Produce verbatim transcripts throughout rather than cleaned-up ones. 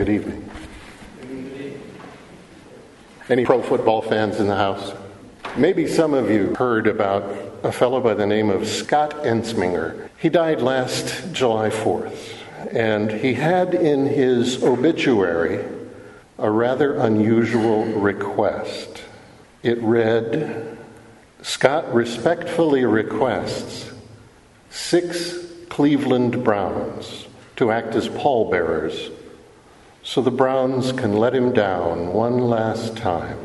good evening. Any pro football fans in the house? Maybe some of you heard about a fellow by the name of Scott Ensminger. He died last July fourth, and he had in his obituary a rather unusual request. It read, "Scott respectfully requests six Cleveland Browns to act as pallbearers so the Browns can let him down one last time."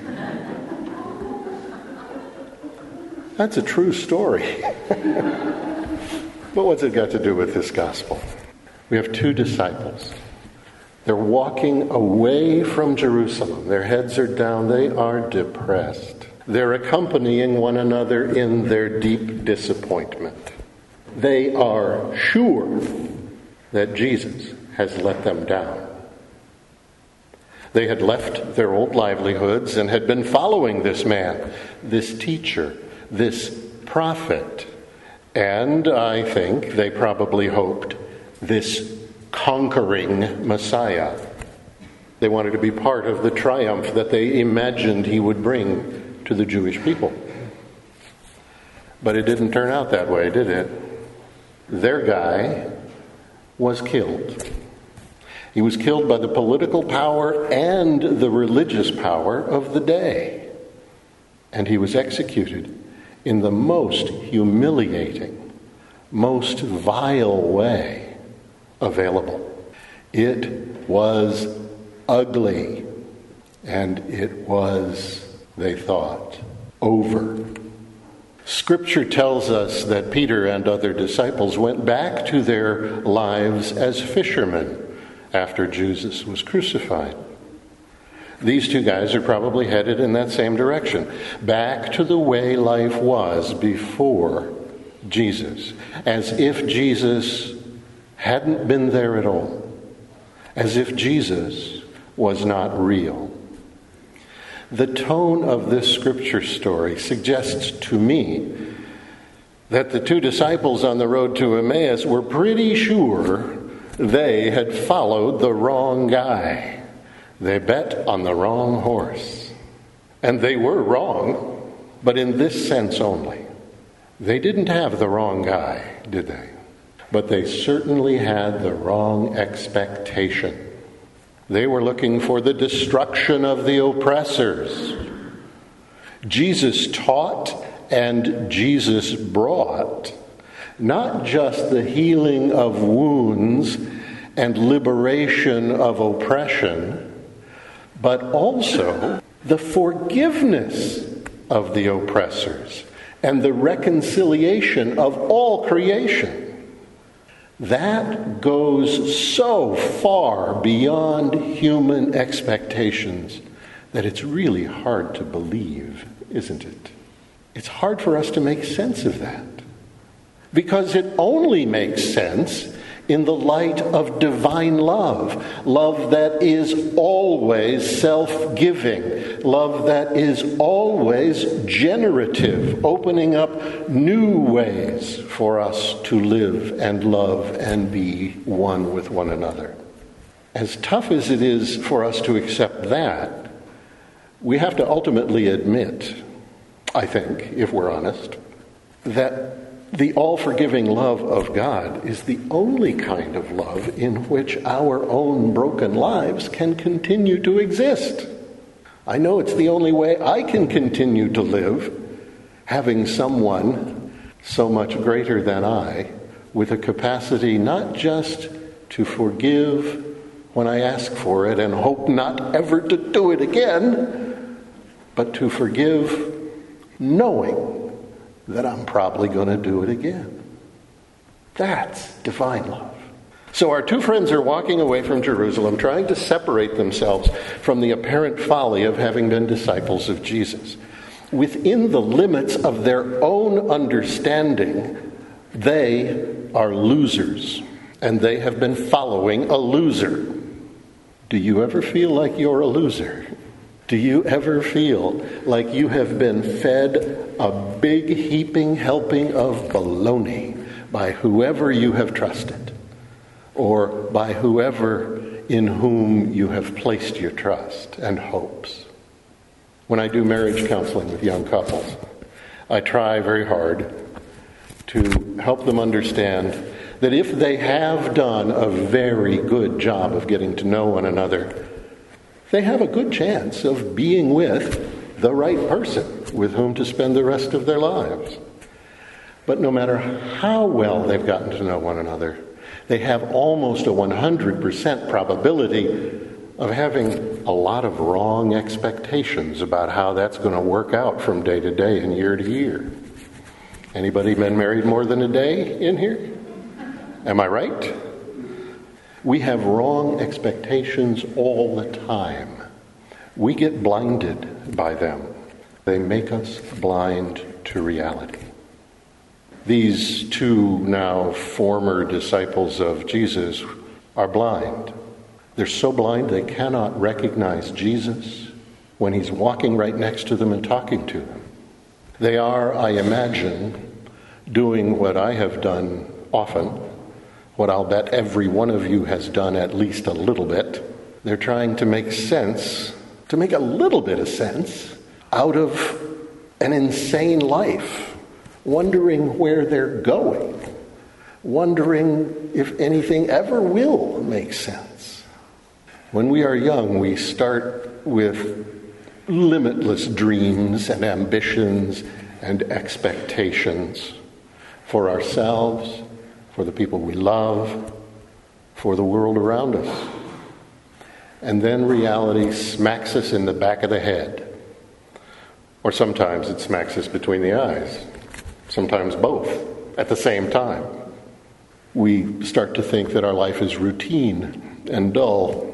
That's a true story. But what's it got to do with this gospel? We have two disciples. They're walking away from Jerusalem. Their heads are down. They are depressed. They're accompanying one another in their deep disappointment. They are sure that Jesus has let them down. They had left their old livelihoods and had been following this man, this teacher, this prophet, and I think they probably hoped this conquering Messiah. They wanted to be part of the triumph that they imagined he would bring to the Jewish people. But it didn't turn out that way, did it? Their guy was killed. He was killed by the political power and the religious power of the day. And he was executed in the most humiliating, most vile way available. It was ugly, and it was, they thought, over. Scripture tells us that Peter and other disciples went back to their lives as fishermen after Jesus was crucified. These two guys are probably headed in that same direction, back to the way life was before Jesus, as if Jesus hadn't been there at all, as if Jesus was not real. The tone of this scripture story suggests to me that the two disciples on the road to Emmaus were pretty sure they had followed the wrong guy. They bet on the wrong horse. And they were wrong, but in this sense only. They didn't have the wrong guy, did they? But they certainly had the wrong expectation. They were looking for the destruction of the oppressors. Jesus taught and Jesus brought not just the healing of wounds and liberation of oppression, but also the forgiveness of the oppressors and the reconciliation of all creation. That goes so far beyond human expectations that it's really hard to believe, isn't it? It's hard for us to make sense of that, because it only makes sense in the light of divine love, love that is always self-giving, love that is always generative, opening up new ways for us to live and love and be one with one another. As tough as it is for us to accept that, we have to ultimately admit, I think, if we're honest, that the all-forgiving love of God is the only kind of love in which our own broken lives can continue to exist. I know it's the only way I can continue to live, having someone so much greater than I, with a capacity not just to forgive when I ask for it and hope not ever to do it again, but to forgive knowing that I'm probably going to do it again. That's divine love. So our two friends are walking away from Jerusalem, trying to separate themselves from the apparent folly of having been disciples of Jesus. Within the limits of their own understanding, they are losers, and they have been following a loser. Do you ever feel like you're a loser? Do you ever feel like you have been fed a big heaping helping of baloney by whoever you have trusted, or by whoever in whom you have placed your trust and hopes. When I do marriage counseling with young couples, I try very hard to help them understand that if they have done a very good job of getting to know one another, they have a good chance of being with the right person with whom to spend the rest of their lives. But no matter how well they've gotten to know one another, they have almost a one hundred percent probability of having a lot of wrong expectations about how that's going to work out from day to day and year to year. Anybody been married more than a day in here? Am I right? We have wrong expectations all the time. We get blinded by them. They make us blind to reality. These two now former disciples of Jesus are blind. They're so blind they cannot recognize Jesus when he's walking right next to them and talking to them. They are, I imagine, doing what I have done often, what I'll bet every one of you has done at least a little bit. They're trying to make sense, to make a little bit of sense, out of an insane life, wondering where they're going, wondering if anything ever will make sense. When we are young, we start with limitless dreams and ambitions and expectations for ourselves, for the people we love, for the world around us. And then reality smacks us in the back of the head. Or sometimes it smacks us between the eyes. Sometimes both at the same time. We start to think that our life is routine and dull.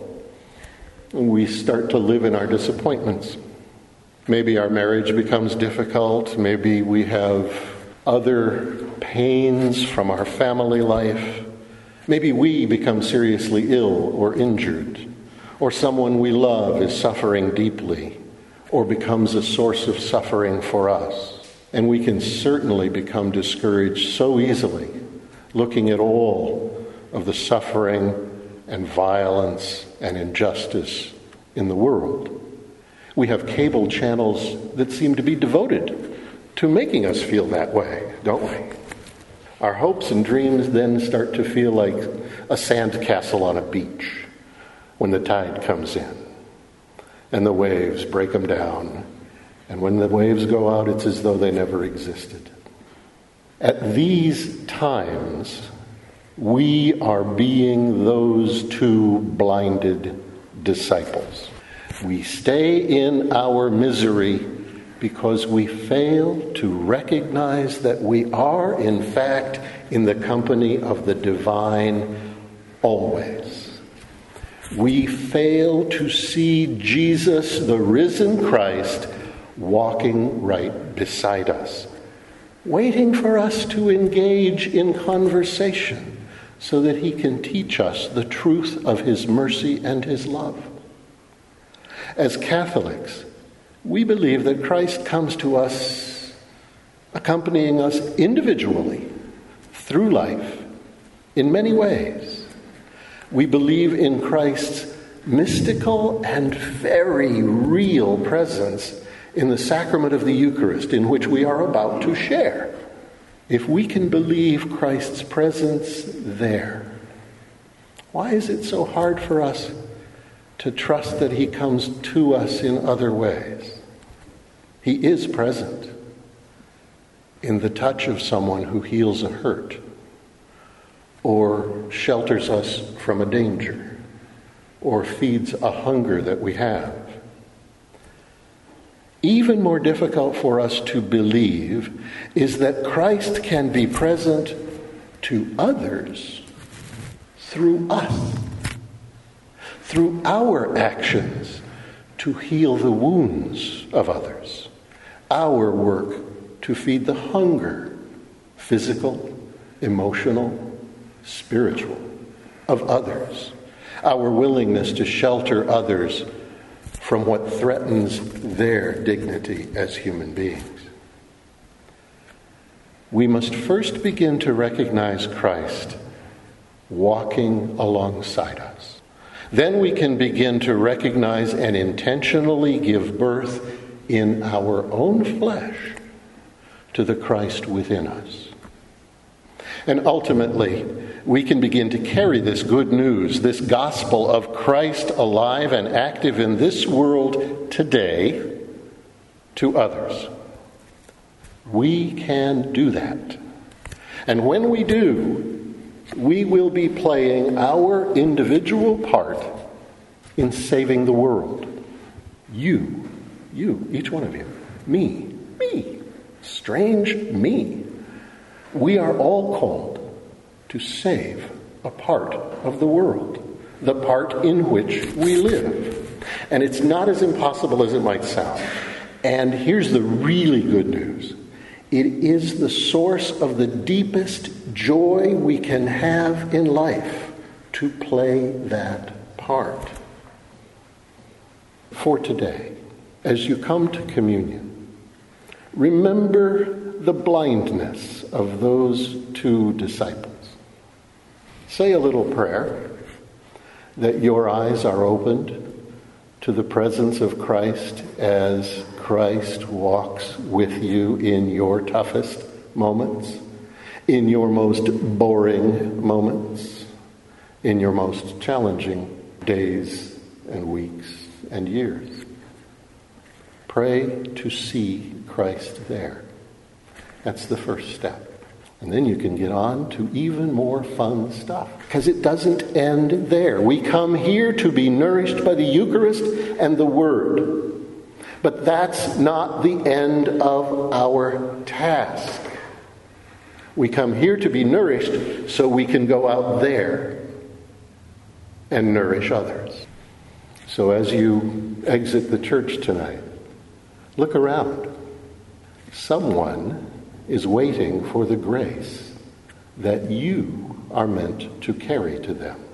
We start to live in our disappointments. Maybe our marriage becomes difficult. Maybe we have other pains from our family life. Maybe we become seriously ill or injured. Or someone we love is suffering deeply or becomes a source of suffering for us. And we can certainly become discouraged so easily looking at all of the suffering and violence and injustice in the world. We have cable channels that seem to be devoted to making us feel that way, don't we? Our hopes and dreams then start to feel like a sandcastle on a beach when the tide comes in and the waves break them down. And when the waves go out, it's as though they never existed. At these times, we are being those two blinded disciples. We stay in our misery because we fail to recognize that we are, in fact, in the company of the divine always. We fail to see Jesus, the risen Christ, walking right beside us, waiting for us to engage in conversation so that he can teach us the truth of his mercy and his love. As Catholics, we believe that Christ comes to us, accompanying us individually through life in many ways. We believe in Christ's mystical and very real presence in the sacrament of the Eucharist, in which we are about to share. If we can believe Christ's presence there, why is it so hard for us to trust that he comes to us in other ways? He is present in the touch of someone who heals a hurt or shelters us from a danger or feeds a hunger that we have. Even more difficult for us to believe is that Christ can be present to others through us, through our actions to heal the wounds of others, our work to feed the hunger, physical, emotional, spiritual, of others, our willingness to shelter others from what threatens their dignity as human beings. We must first begin to recognize Christ walking alongside us. then we can begin to recognize and intentionally give birth in our own flesh to the Christ within us. And ultimately, we can begin to carry this good news, this gospel of Christ alive and active in this world today, to others. We can do that. And when we do, we will be playing our individual part in saving the world. You, you, each one of you, me, me, strange me. We are all called to save a part of the world, the part in which we live. And it's not as impossible as it might sound. And here's the really good news. It is the source of the deepest joy we can have in life to play that part. For today, as you come to communion, remember the blindness of those two disciples. Say a little prayer that your eyes are opened to the presence of Christ as Christ walks with you in your toughest moments, in your most boring moments, in your most challenging days and weeks and years. Pray to see Christ there. That's the first step. And then you can get on to even more fun stuff. Because it doesn't end there. We come here to be nourished by the Eucharist and the Word. But that's not the end of our task. We come here to be nourished so we can go out there and nourish others. So as you exit the church tonight, look around. Someone is waiting for the grace that you are meant to carry to them.